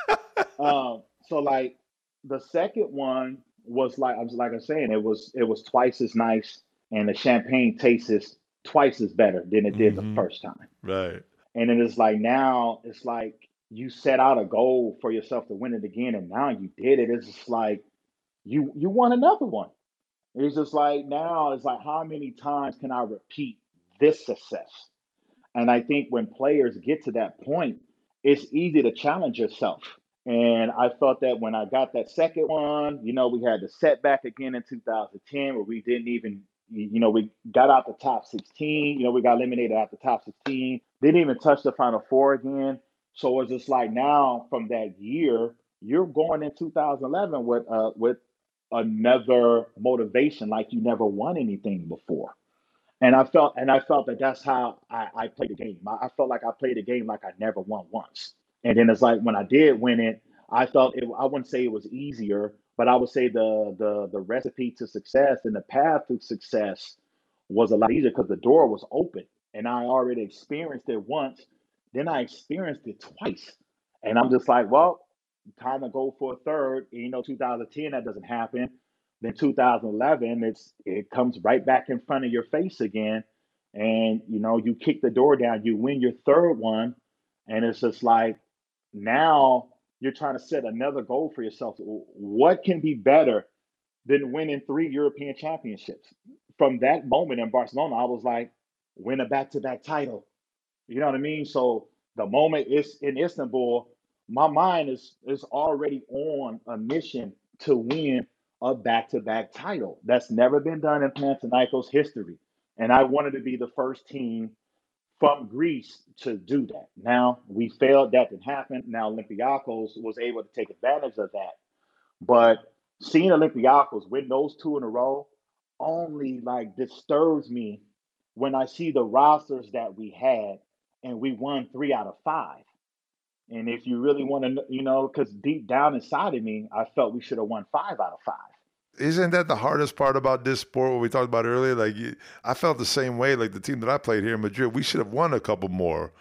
So like the second one was like I'm saying, it was twice as nice, and the champagne tastes twice as better than it did the Hmm. first time. Right. And it is like now it's like you set out a goal for yourself to win it again, and now you did it. It's just like you won another one. It's just like now it's like how many times can I repeat this success? And I think when players get to that point, it's easy to challenge yourself. And I felt that when I got that second one, we had the setback again in 2010 where we didn't even, we got out the top 16. We got eliminated out the top 16. Didn't even touch the Final Four again. So it's just like now from that year, you're going in 2011 with another motivation, like you never won anything before. And I felt that that's how I played the game. I felt like I played the game like I never won once. And then it's like when I did win it, I felt it. I wouldn't say it was easier, but I would say the recipe to success and the path to success was a lot easier because the door was open, and I already experienced it once. Then I experienced it twice, and I'm just like, well, time to go for a third. 2010 that doesn't happen. Then 2011, it comes right back in front of your face again, and you kick the door down. You win your third one, and it's just like now you're trying to set another goal for yourself. What can be better than winning three European championships? From that moment in Barcelona, I was like, win a back-to-back title. You know what I mean? So the moment it's in Istanbul, my mind is already on a mission to win a back-to-back title. That's never been done in Panathinaikos history. And I wanted to be the first team from Greece to do that. Now we failed, that didn't happen. Now Olympiacos was able to take advantage of that. But seeing Olympiacos win those two in a row only like disturbs me when I see the rosters that we had and we won 3 out of 5. And if you really want to, because deep down inside of me, I felt we should have won 5 out of 5. Isn't that the hardest part about this sport? What we talked about earlier, I felt the same way. Like the team that I played here in Madrid, we should have won a couple more.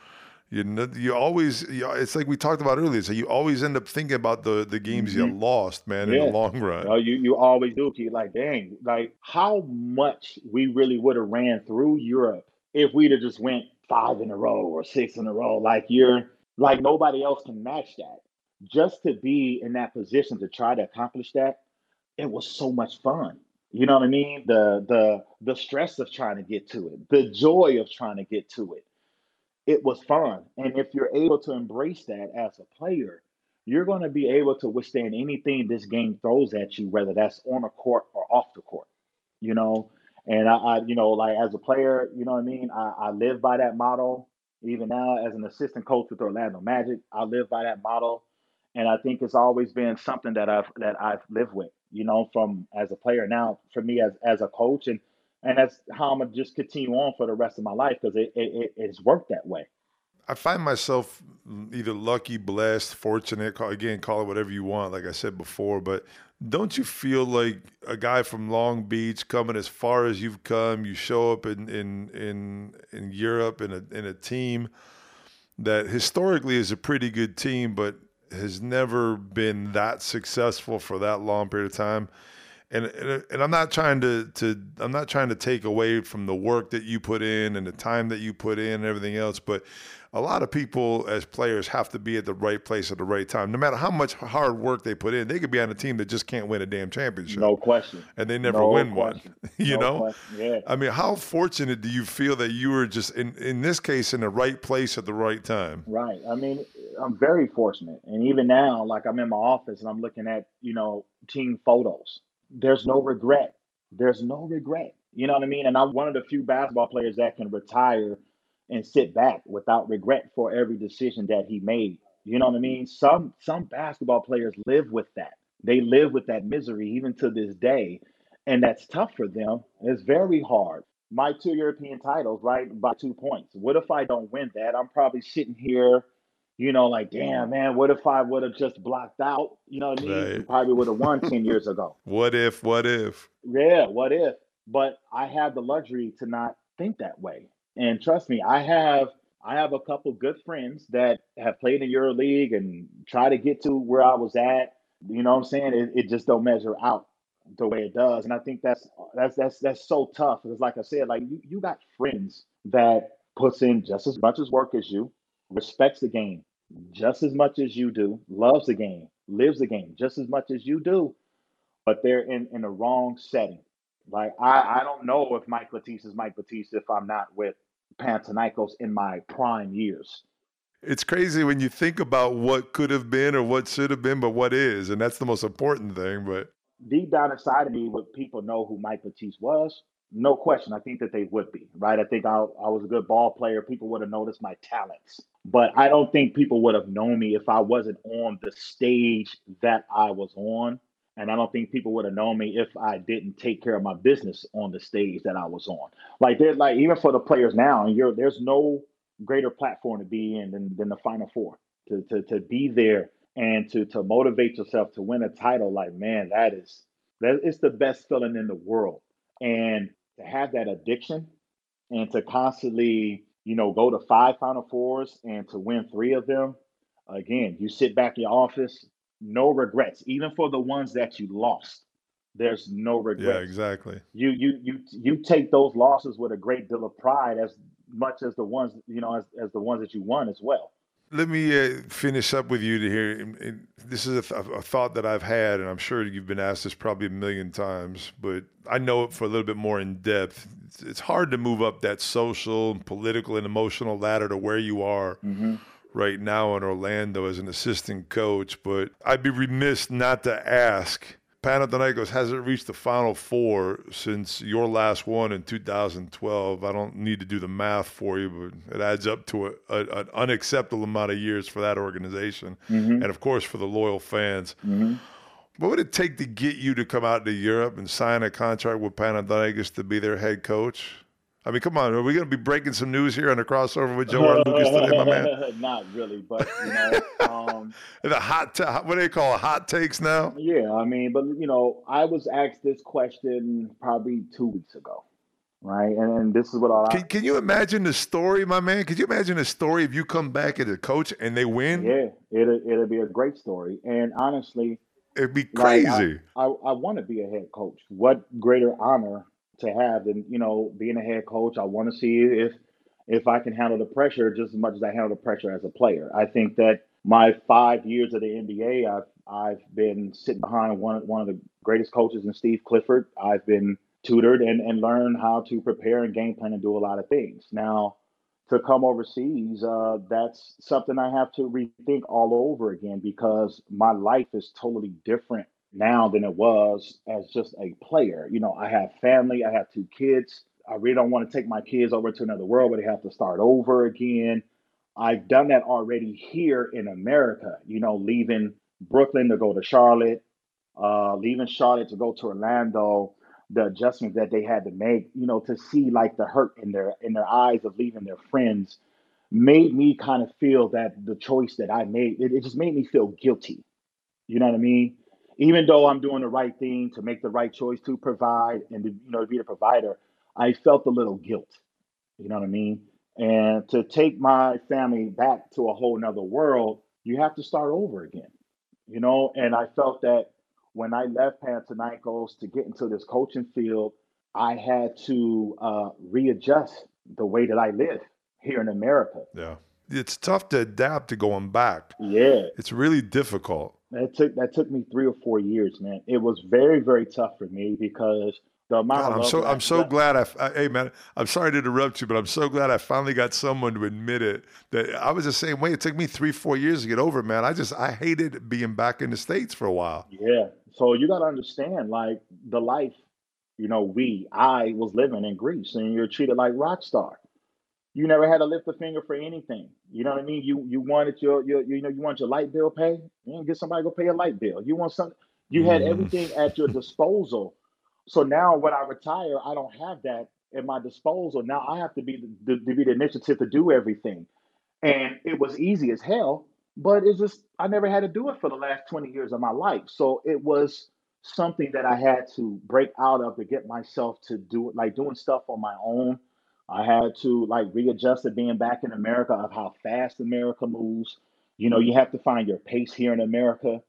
It's like we talked about earlier. So you always end up thinking about the games you lost, man, in the long run. You always do. You're like, dang, like how much we really would have ran through Europe if we'd have just went 5 in a row or 6 in a row. Like nobody else can match that. Just to be in that position to try to accomplish that, it was so much fun. You know what I mean? The stress of trying to get to it, the joy of trying to get to it. It was fun. And if you're able to embrace that as a player, you're going to be able to withstand anything this game throws at you, whether that's on the court or off the court, you know? And like as a player, you know what I mean? I live by that motto. Even now as an assistant coach with Orlando Magic, I live by that motto. And I think it's always been something that I've lived with, from as a player now for me as a coach. And that's how I'm gonna just continue on for the rest of my life because it's worked that way. I find myself either lucky, blessed, fortunate, again, call it whatever you want, like I said before, but don't you feel like a guy from Long Beach coming as far as you've come, you show up in Europe in a team that historically is a pretty good team, but has never been that successful for that long period of time? And I'm not trying to take away from the work that you put in and the time that you put in and everything else, but a lot of people as players have to be at the right place at the right time. No matter how much hard work they put in, they could be on a team that just can't win a damn championship. No question. And they never win one. You know? Question. Yeah. I mean, how fortunate do you feel that you were just in this case in the right place at the right time? Right. I mean, I'm very fortunate. And even now, like I'm in my office and I'm looking at, team photos. There's no regret. There's no regret. You know what I mean? And I'm one of the few basketball players that can retire and sit back without regret for every decision that he made. You know what I mean? Some basketball players live with that. They live with that misery even to this day. And that's tough for them. It's very hard. My 2 European titles, right, by 2 points. What if I don't win that? I'm probably sitting here, like, damn, man, what if I would have just blocked out? You know what I mean? Right. We probably would have won 10 years ago. What if? Yeah, what if? But I have the luxury to not think that way. And trust me, I have a couple good friends that have played in EuroLeague and try to get to where I was at. You know what I'm saying? It just don't measure out the way it does. And I think that's so tough. Because like I said, like you got friends that puts in just as much as work as you, respects the game just as much as you do, loves the game, lives the game just as much as you do, but they're in the wrong setting. Like I don't know if Mike Batiste is Mike Batiste if I'm not with Panathinaikos in my prime years. It's crazy when you think about what could have been or what should have been, but what is, and that's the most important thing. But deep down inside of me, would people know who Mike Batiste was? No question. I think that they would be, right? I think I was a good ball player. People would have noticed my talents. But I don't think people would have known me if I wasn't on the stage that I was on. And I don't think people would have known me if I didn't take care of my business on the stage that I was on. Like even for the players now, there's no greater platform to be in than the Final Four. To be there and to motivate yourself to win a title, like man, it's the best feeling in the world. And to have that addiction and to constantly, go to 5 Final Fours and to win 3 of them, again, you sit back in your office. No regrets, even for the ones that you lost. There's no regrets. Yeah, exactly. You take those losses with a great deal of pride, as much as the ones as the ones that you won as well. Let me finish up with you to hear. This is a thought that I've had, and I'm sure you've been asked this probably a million times, but I know it for a little bit more in depth. It's hard to move up that social, political, and emotional ladder to where you are. Mm-hmm. Right now in Orlando as an assistant coach, but I'd be remiss not to ask. Panathinaikos hasn't reached the Final Four since your last one in 2012. I don't need to do the math for you, but it adds up to an unacceptable amount of years for that organization, and of course for the loyal fans. Mm-hmm. What would it take to get you to come out to Europe and sign a contract with Panathinaikos to be their head coach? I mean, come on, are we going to be breaking some news here on the crossover with Joe R. Lucas today, my man? Not really, but The what do they call it, hot takes now? yeah, I mean, but I was asked this question probably 2 weeks ago, right? And this is what Can you imagine the story, my man? Could you imagine the story if you come back as a coach and they win? yeah, it'll be a great story. And honestly, It'd be like crazy. I want to be a head coach. What greater honor to have than being a head coach? I want to see if I can handle the pressure just as much as I handle the pressure as a player. I think that my 5 years of the NBA, I've been sitting behind one of the greatest coaches in Steve Clifford. I've been tutored and learned how to prepare and game plan and do a lot of things. Now, to come overseas, that's something I have to rethink all over again because my life is totally different now than it was as just a player. I have family, I have 2 kids. I really don't want to take my kids over to another world where they have to start over again. I've done that already here in America, leaving Brooklyn to go to Charlotte, leaving Charlotte to go to Orlando, the adjustments that they had to make, to see like the hurt in their eyes of leaving their friends made me kind of feel that the choice that I made, it just made me feel guilty. You know what I mean? Even though I'm doing the right thing to make the right choice to provide and to be the provider, I felt a little guilt. You know what I mean? And to take my family back to a whole nother world, you have to start over again. And I felt that when I left Panathinaikos to get into this coaching field, I had to readjust the way that I live here in America. Yeah. It's tough to adapt to going back. Yeah, It's really difficult. that took me 3 or 4 years, man. It was very, very tough for me because the amount God, of love I'm so glad hey man, I'm sorry to interrupt you, but I'm so glad I finally got someone to admit it. That I was the same way. It took me 3-4 years to get over it, man. I hated being back in the States for a while. yeah. So you got to understand, like the life, I was living in Greece, and you're treated like rock star. You never had to lift a finger for anything. You know what I mean? You wanted you want your light bill paid. You didn't get somebody to go pay your light bill. You want some. You had Mm. everything at your disposal. So now when I retire, I don't have that at my disposal. Now I have to be to be the initiative to do everything. And it was easy as hell, but it's just I never had to do it for the last 20 years of my life. So it was something that I had to break out of to get myself to do it, like doing stuff on my own. I had to like readjust to being back in America of how fast America moves. You have to find your pace here in America.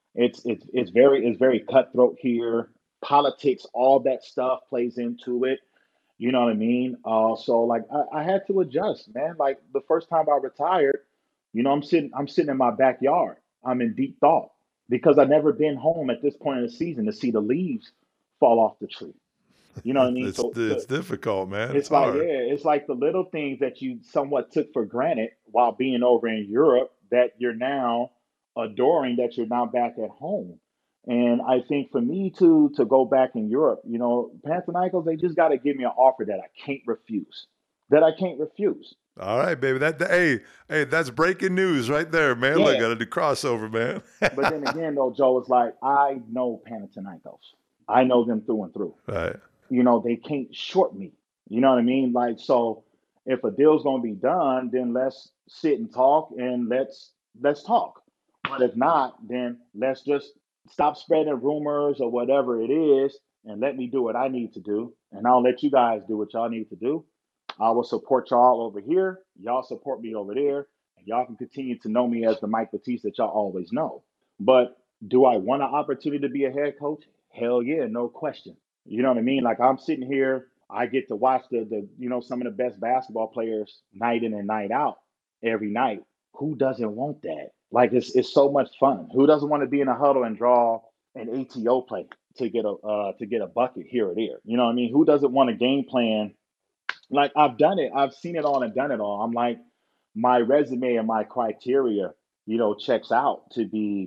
It's very cutthroat here. Politics, all that stuff plays into it. You know what I mean? So like I had to adjust, man. Like the first time I retired, I'm sitting in my backyard. I'm in deep thought because I never been home at this point in the season to see the leaves fall off the tree. You know what I mean? So It's difficult, man. It's it's like, hard. yeah, it's like the little things that you somewhat took for granted while being over in Europe that you're now adoring that you're now back at home. And I think for me to go back in Europe, Panathinaikos, they just got to give me an offer that I can't refuse. That I can't refuse. All right, baby. Hey, that's breaking news right there, man. Look Yeah. at the crossover, man. But then again, though, Joe, it's like I know Panathinaikos. I know them through and through. Right. They can't short me. You know what I mean? Like, so if a deal's gonna be done, then let's sit and talk and let's talk. But if not, then let's just stop spreading rumors or whatever it is and let me do what I need to do. And I'll let you guys do what y'all need to do. I will support y'all over here. Y'all support me over there. And y'all can continue to know me as the Mike Batiste that y'all always know. But do I want an opportunity to be a head coach? Hell yeah, no question. You know what I mean? Like I'm sitting here, I get to watch the some of the best basketball players night in and night out every night. Who doesn't want that? Like it's so much fun. Who doesn't want to be in a huddle and draw an ATO play to get a bucket here or there? You know what I mean? Who doesn't want a game plan? Like I've done it. I've seen it all and done it all. I'm like my resume and my criteria, checks out to be,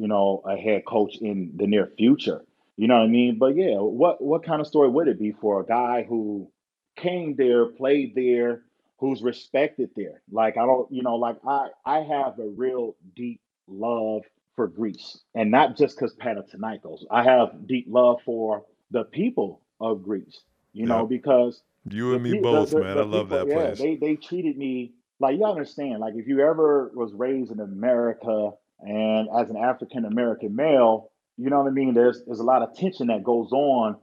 a head coach in the near future. You know what I mean? But yeah, what kind of story would it be for a guy who came there, played there, who's respected there? Like I don't, like I have a real deep love for Greece, and not just because Panathinaikos. I have deep love for the people of Greece. Yep. Because You and me both, man. I the love people, that yeah, place. they treated me like, you understand, like if you ever was raised in America and as an African American male, you know what I mean. There's a lot of tension that goes on,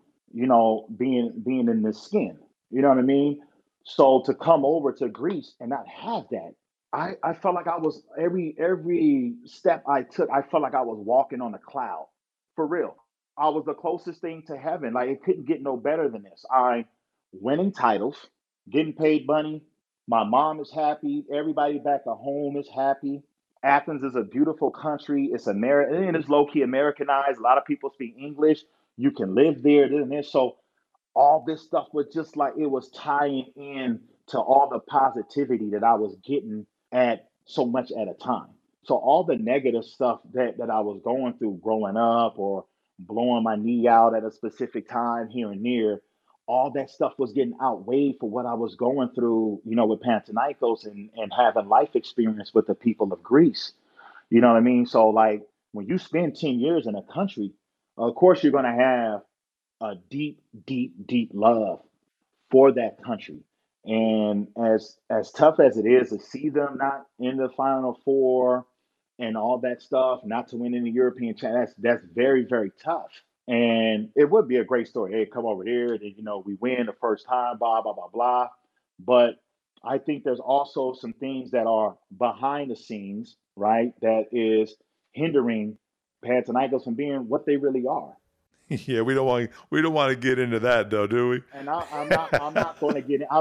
being in this skin. You know what I mean. So to come over to Greece and not have that, I felt like I was every step I took, I felt like I was walking on a cloud, for real. I was the closest thing to heaven. Like it couldn't get no better than this. I winning titles, getting paid money. My mom is happy. Everybody back at home is happy. Athens is a beautiful country. It's American and it's low key Americanized. A lot of people speak English. You can live there, this and this. So all this stuff was just like it was tying in to all the positivity that I was getting at so much at a time. So all the negative stuff that I was going through growing up or blowing my knee out at a specific time here and there, all that stuff was getting outweighed for what I was going through, with Panathinaikos and having life experience with the people of Greece. You know what I mean? So like when you spend 10 years in a country, of course you're gonna have a deep, deep, deep love for that country. And as tough as it is to see them not in the Final Four and all that stuff, not to win in the European Championship, that's very, very tough. And it would be a great story. Hey, come over here, then we win the first time, blah blah blah blah. But I think there's also some things that are behind the scenes, right? That is hindering Panathinaikos from being what they really are. Yeah, we don't want to get into that though, do we? And I'm not going to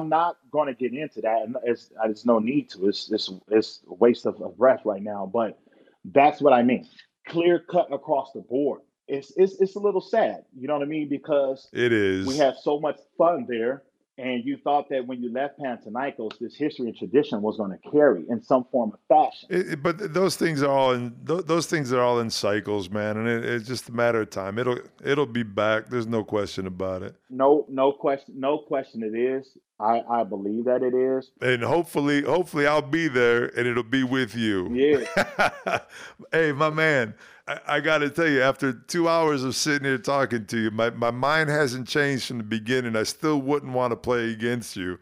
get into that. And it's no need to. It's a waste of breath right now. But that's what I mean. Clear cut across the board. It's a little sad. You know what I mean? Because It we is. had so much fun there, and you thought that when you left Panathinaikos, this history and tradition was going to carry in some form of fashion. But those things are all in those things are all in cycles, man, and it's just a matter of time. It'll be back. There's no question about it. No question it is. I believe that it is. And hopefully I'll be there and it'll be with you. Yeah. Hey, my man, I got to tell you, after 2 hours of sitting here talking to you, my mind hasn't changed from the beginning. I still wouldn't want to play against you.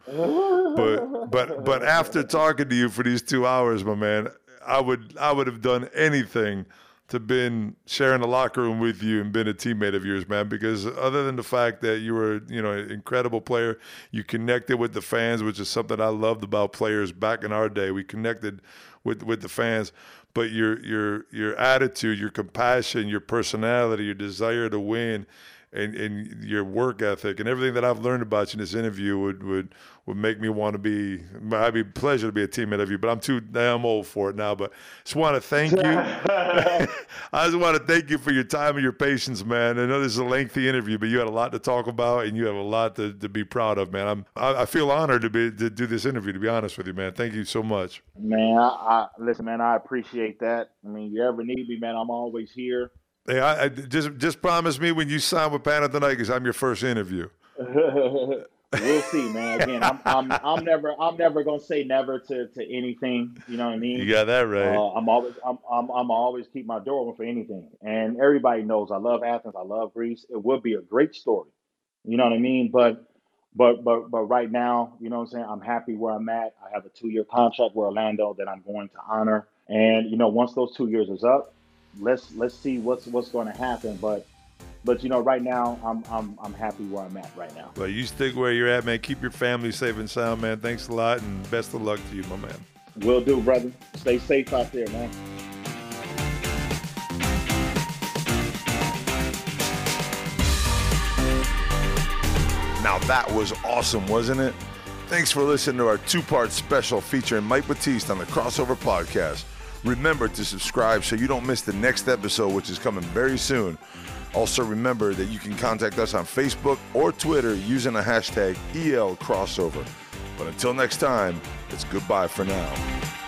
But after talking to you for these 2 hours, my man, I would have done anything to been sharing the locker room with you and been a teammate of yours, man, because other than the fact that you were, an incredible player, you connected with the fans, which is something I loved about players back in our day. We connected with the fans, but your attitude, your compassion, your personality, your desire to win, and your work ethic and everything that I've learned about you in this interview would make me want to be. I'd be a pleasure to be a teammate of you, but I'm too damn old for it now. But just want to thank you. I just want to thank you for your time and your patience, man. I know this is a lengthy interview, but you had a lot to talk about and you have a lot to be proud of, man. I feel honored to do this interview. To be honest with you, man, thank you so much. Man, I listen, man. I appreciate that. I mean, you ever need me, man, I'm always here. Hey, I just promise me when you sign with Panathinaikos, I'm your first interview. We'll see, man. Again, I'm never gonna say never to anything. You know what I mean? You got that right. I'm always keep my door open for anything. And everybody knows I love Athens. I love Greece. It would be a great story. You know what I mean? But right now, you know what I'm saying? I'm happy where I'm at. I have a 2-year contract with Orlando that I'm going to honor. And once those 2 years is up, let's see what's going to happen. But right now I'm happy where I'm at right now. Well, you stick where you're at, man. Keep your family safe and sound, man. Thanks a lot, and best of luck to you, my man. Will do, brother. Stay safe out there, man. Now that was awesome, wasn't it? Thanks for listening to our 2-part special featuring Mike Batiste on the Crossover Podcast. Remember to subscribe so you don't miss the next episode, which is coming very soon. Also, remember that you can contact us on Facebook or Twitter using the hashtag ELCrossover. But until next time, it's goodbye for now.